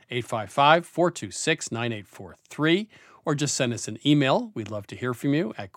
855-426-9843. Or just send us an email. We'd love to hear from you at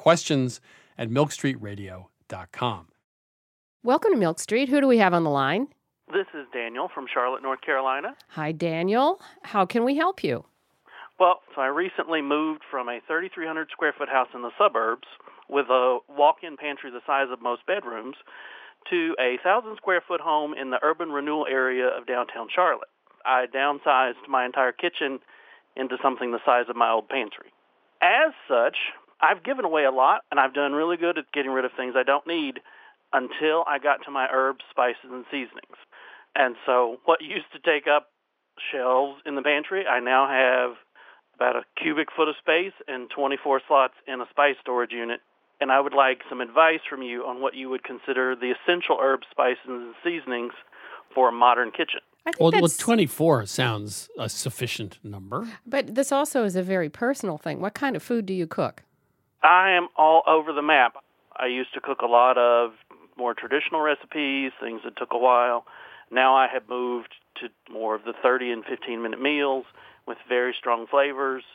questions@milkstreetradio.com. Welcome to Milk Street. Who do we have on the line? This is Daniel from Charlotte, North Carolina. Hi, Daniel. How can we help you? Well, so I recently moved from a 3,300 square foot house in the suburbs with a walk-in pantry the size of most bedrooms to a 1,000 square foot home in the urban renewal area of downtown Charlotte. I downsized my entire kitchen into something the size of my old pantry. As such, I've given away a lot, and I've done really good at getting rid of things I don't need until I got to my herbs, spices, and seasonings. And so what used to take up shelves in the pantry, I now have about a cubic foot of space and 24 slots in a spice storage unit. And I would like some advice from you on what you would consider the essential herbs, spices, and seasonings for a modern kitchen. Well, 24 sounds a sufficient number. But this also is a very personal thing. What kind of food do you cook? I am all over the map. I used to cook a lot of more traditional recipes, things that took a while. Now I have moved to more of the 30 and 15-minute meals with very strong flavors,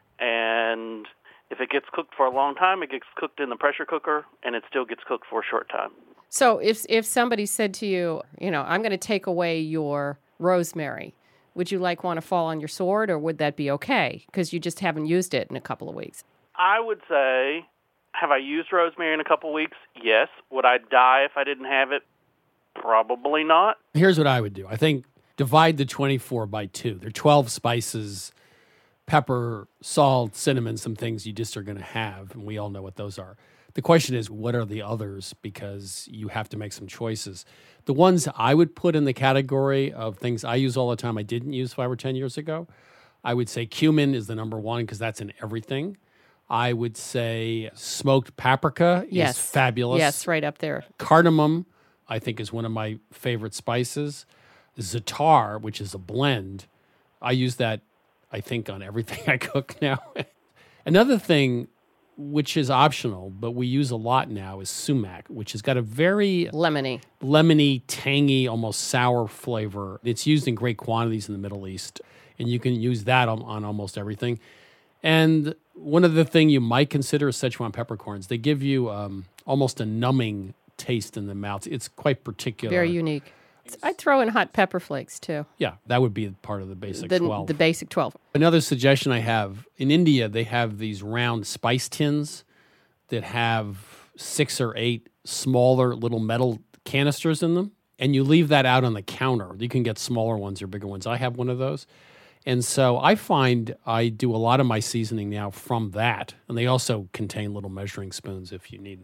and if it gets cooked for a long time, it gets cooked in the pressure cooker, and it still gets cooked for a short time. So if somebody said to you, I'm going to take away your rosemary, would you want to fall on your sword, or would that be okay because you just haven't used it in a couple of weeks? I would say, have I used rosemary in a couple of weeks? Yes. Would I die if I didn't have it? Probably not. Here's what I would do. I think divide the 24 by 2. There are 12 spices, pepper, salt, cinnamon, some things you just are going to have, and we all know what those are. The question is, what are the others? Because you have to make some choices. The ones I would put in the category of things I use all the time I didn't use 5 or 10 years ago, I would say cumin is the number one because that's in everything. I would say smoked paprika is fabulous. Yes, right up there. Cardamom, I think, is one of my favorite spices. Za'atar, which is a blend, I use that, I think, on everything I cook now. Another thing, which is optional, but we use a lot now, is sumac, which has got a very lemony, tangy, almost sour flavor. It's used in great quantities in the Middle East, and you can use that on almost everything. And one other thing you might consider is Szechuan peppercorns. They give you almost a numbing taste in the mouth. It's quite particular. Very unique. I'd throw in hot pepper flakes, too. Yeah, that would be part of the basic 12. The basic 12. Another suggestion I have, in India, they have these round spice tins that have 6 or 8 smaller little metal canisters in them, and you leave that out on the counter. You can get smaller ones or bigger ones. I have one of those. And so I find I do a lot of my seasoning now from that, and they also contain little measuring spoons if you need them.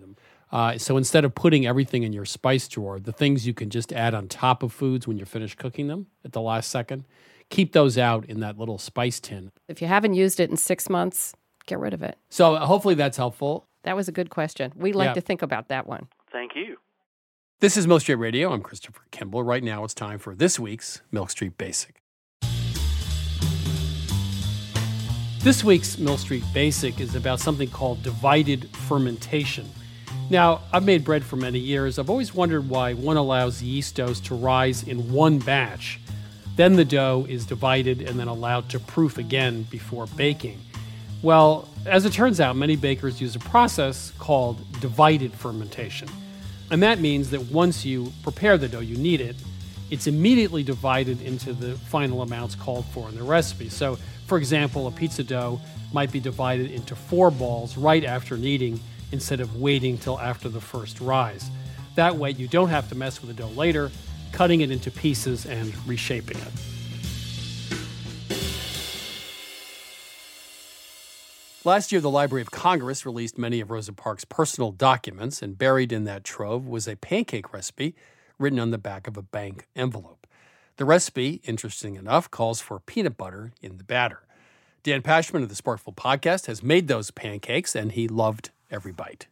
So instead of putting everything in your spice drawer, the things you can just add on top of foods when you're finished cooking them at the last second, keep those out in that little spice tin. If you haven't used it in 6 months, get rid of it. So hopefully that's helpful. That was a good question. We like to think about that one. Thank you. This is Milk Street Radio. I'm Christopher Kimball. Right now it's time for this week's Milk Street Basic. This week's Milk Street Basic is about something called divided fermentation. Now, I've made bread for many years. I've always wondered why one allows yeast doughs to rise in one batch. Then the dough is divided and then allowed to proof again before baking. Well, as it turns out, many bakers use a process called divided fermentation. And that means that once you prepare the dough, you knead it, it's immediately divided into the final amounts called for in the recipe. So, for example, a pizza dough might be divided into 4 balls right after kneading instead of waiting till after the first rise. That way, you don't have to mess with the dough later, cutting it into pieces and reshaping it. Last year, the Library of Congress released many of Rosa Parks' personal documents, and buried in that trove was a pancake recipe written on the back of a bank envelope. The recipe, interesting enough, calls for peanut butter in the batter. Dan Pashman of the Sparkful Podcast has made those pancakes, and he loved every bite.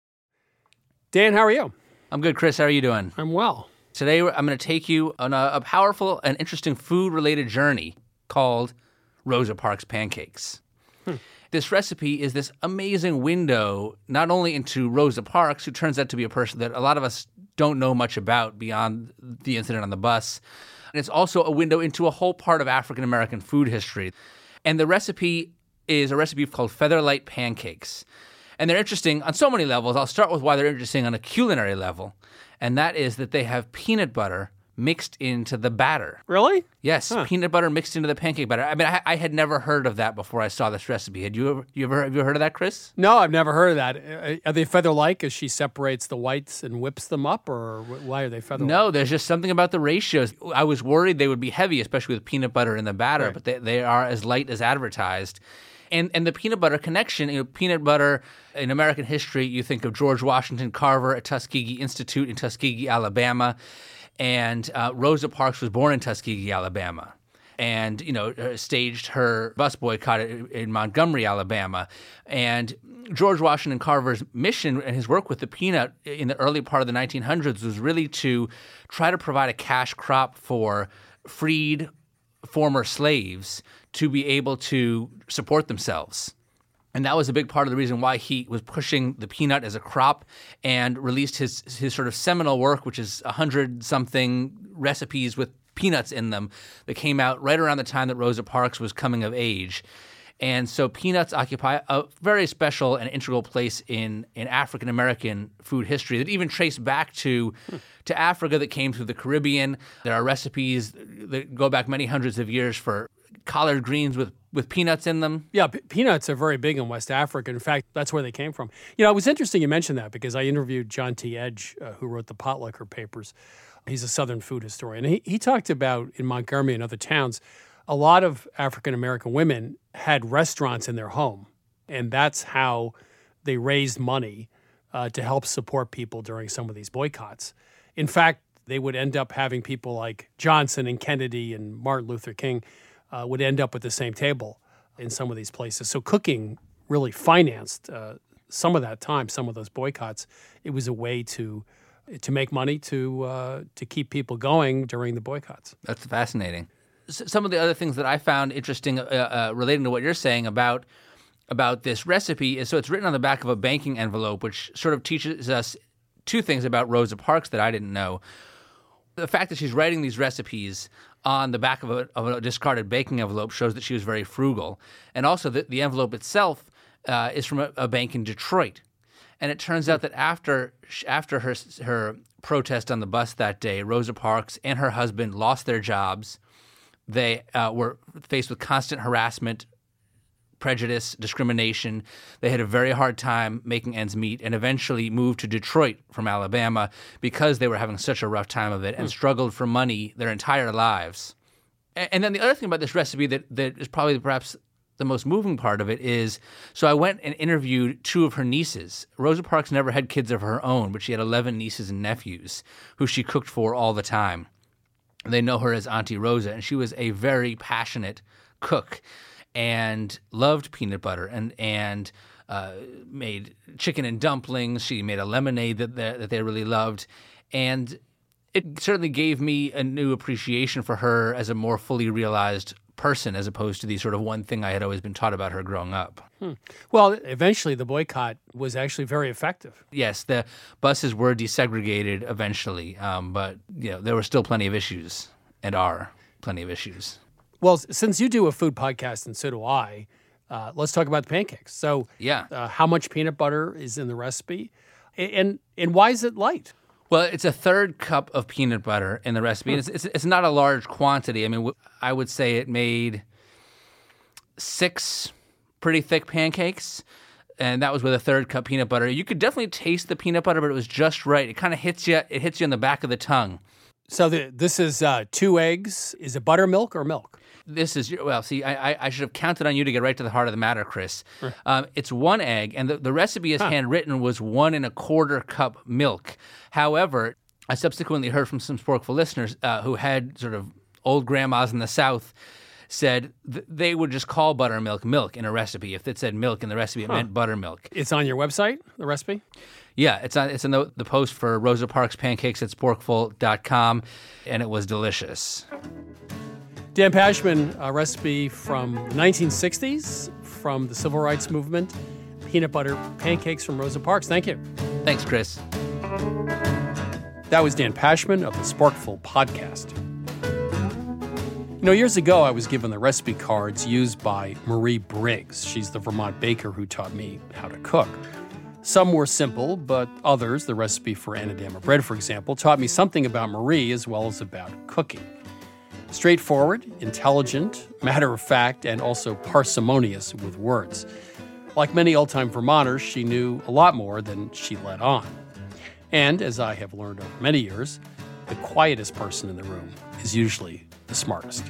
Dan, how are you? I'm good, Chris. How are you doing? I'm well. Today, I'm going to take you on a powerful and interesting food-related journey called Rosa Parks Pancakes. This recipe is this amazing window not only into Rosa Parks, who turns out to be a person that a lot of us don't know much about beyond the incident on the bus, and it's also a window into a whole part of African-American food history. And the recipe is a recipe called Featherlight Pancakes. And they're interesting on so many levels. I'll start with why they're interesting on a culinary level, and that is that they have peanut butter mixed into the batter. Really? Yes, peanut butter mixed into the pancake batter. I mean, I had never heard of that before I saw this recipe. Have you ever heard of that, Chris? No, I've never heard of that. Are they feather-like as she separates the whites and whips them up, or why are they feather-like? No, there's just something about the ratios. I was worried they would be heavy, especially with peanut butter in the batter, Right. but they are as light as advertised. And the peanut butter connection, peanut butter in American history, you think of George Washington Carver at Tuskegee Institute in Tuskegee, Alabama. And Rosa Parks was born in Tuskegee, Alabama, and staged her bus boycott in Montgomery, Alabama. And George Washington Carver's mission and his work with the peanut in the early part of the 1900s was really to try to provide a cash crop for freed former slaves to be able to support themselves. And that was a big part of the reason why he was pushing the peanut as a crop and released his sort of seminal work, which is 100-something recipes with peanuts in them that came out right around the time that Rosa Parks was coming of age. And so peanuts occupy a very special and integral place in African-American food history that even trace back to Africa, that came through the Caribbean. There are recipes that go back many hundreds of years for collard greens with peanuts in them. Yeah, peanuts are very big in West Africa. In fact, that's where they came from. It was interesting you mentioned that because I interviewed John T. Edge, who wrote the Potlucker Papers. He's a Southern food historian. He talked about in Montgomery and other towns, a lot of African-American women had restaurants in their home, and that's how they raised money to help support people during some of these boycotts. In fact, they would end up having people like Johnson and Kennedy and Martin Luther King would end up at the same table in some of these places. So cooking really financed some of that time, some of those boycotts. It was a way to make money to keep people going during the boycotts. That's fascinating. Some of the other things that I found interesting relating to what you're saying about this recipe is, so it's written on the back of a banking envelope, which sort of teaches us two things about Rosa Parks that I didn't know. The fact that she's writing these recipes on the back of a discarded baking envelope shows that she was very frugal. And also that the envelope itself is from a bank in Detroit. And it turns out that after her protest on the bus that day, Rosa Parks and her husband lost their jobs. They were faced with constant harassment, prejudice, discrimination. They had a very hard time making ends meet and eventually moved to Detroit from Alabama because they were having such a rough time of it and struggled for money their entire lives. And then the other thing about this recipe that is probably perhaps the most moving part of it is, so I went and interviewed 2 of her nieces. Rosa Parks never had kids of her own, but she had 11 nieces and nephews who she cooked for all the time. They know her as Auntie Rosa, and she was a very passionate cook and loved peanut butter and made chicken and dumplings. She made a lemonade that they really loved. And it certainly gave me a new appreciation for her as a more fully realized person, as opposed to the sort of one thing I had always been taught about her growing up. Well, eventually the boycott was actually very effective. Yes, the buses were desegregated eventually, but there were still plenty of issues, and are plenty of issues. Well, since you do a food podcast and so do I, let's talk about the pancakes. So, how much peanut butter is in the recipe, and why is it light? Well, it's a 1/3 cup of peanut butter in the recipe. And it's not a large quantity. I mean, I would say it made 6 pretty thick pancakes, and that was with a 1/3 cup peanut butter. You could definitely taste the peanut butter, but it was just right. It kind of hits you. It hits you in the back of the tongue. So this is 2 eggs. Is it buttermilk or milk? This is, well, see, I should have counted on you to get right to the heart of the matter, Chris. It's 1 egg, and the recipe as handwritten was 1 1/4 cup milk. However, I subsequently heard from some Sporkful listeners who had sort of old grandmas in the South said they would just call buttermilk milk in a recipe. If it said milk in the recipe, it meant buttermilk. It's on your website, the recipe? Yeah, it's in the post for Rosa Parks Pancakes at sporkful.com, and it was delicious. Dan Pashman, a recipe from the 1960s, from the Civil Rights Movement, peanut butter pancakes from Rosa Parks. Thank you. Thanks, Chris. That was Dan Pashman of the Sporkful podcast. Years ago, I was given the recipe cards used by Marie Briggs. She's the Vermont baker who taught me how to cook. Some were simple, but others, the recipe for Anadama bread, for example, taught me something about Marie as well as about cooking. Straightforward, intelligent, matter-of-fact, and also parsimonious with words. Like many old-time Vermonters, she knew a lot more than she let on. And, as I have learned over many years, the quietest person in the room is usually the smartest.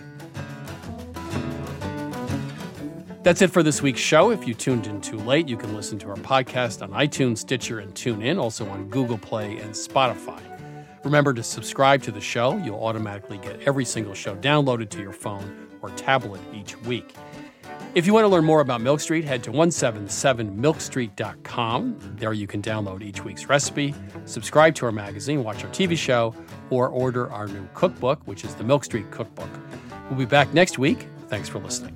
That's it for this week's show. If you tuned in too late, you can listen to our podcast on iTunes, Stitcher, and TuneIn, also on Google Play and Spotify. Remember to subscribe to the show. You'll automatically get every single show downloaded to your phone or tablet each week. If you want to learn more about Milk Street, head to 177milkstreet.com. There you can download each week's recipe, subscribe to our magazine, watch our TV show, or order our new cookbook, which is the Milk Street Cookbook. We'll be back next week. Thanks for listening.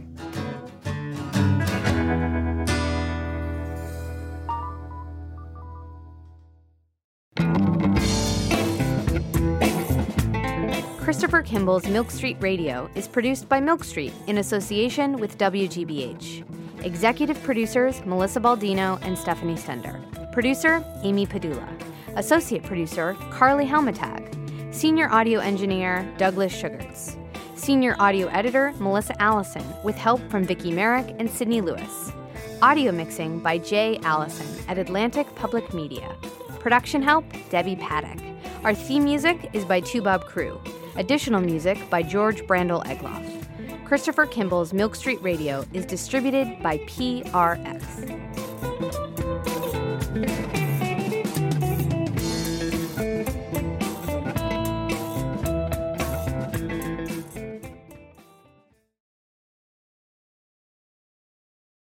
Christopher Kimball's Milk Street Radio is produced by Milk Street in association with WGBH. Executive producers Melissa Baldino and Stephanie Stender. Producer Amy Padula. Associate producer Carly Helmetag. Senior audio engineer Douglas Sugarts. Senior audio editor Melissa Allison with help from Vicki Merrick and Sydney Lewis. Audio mixing by Jay Allison at Atlantic Public Media. Production help Debbie Paddock. Our theme music is by Toubab Crew. Additional music by George Brandel Egloff. Christopher Kimball's Milk Street Radio is distributed by PRX.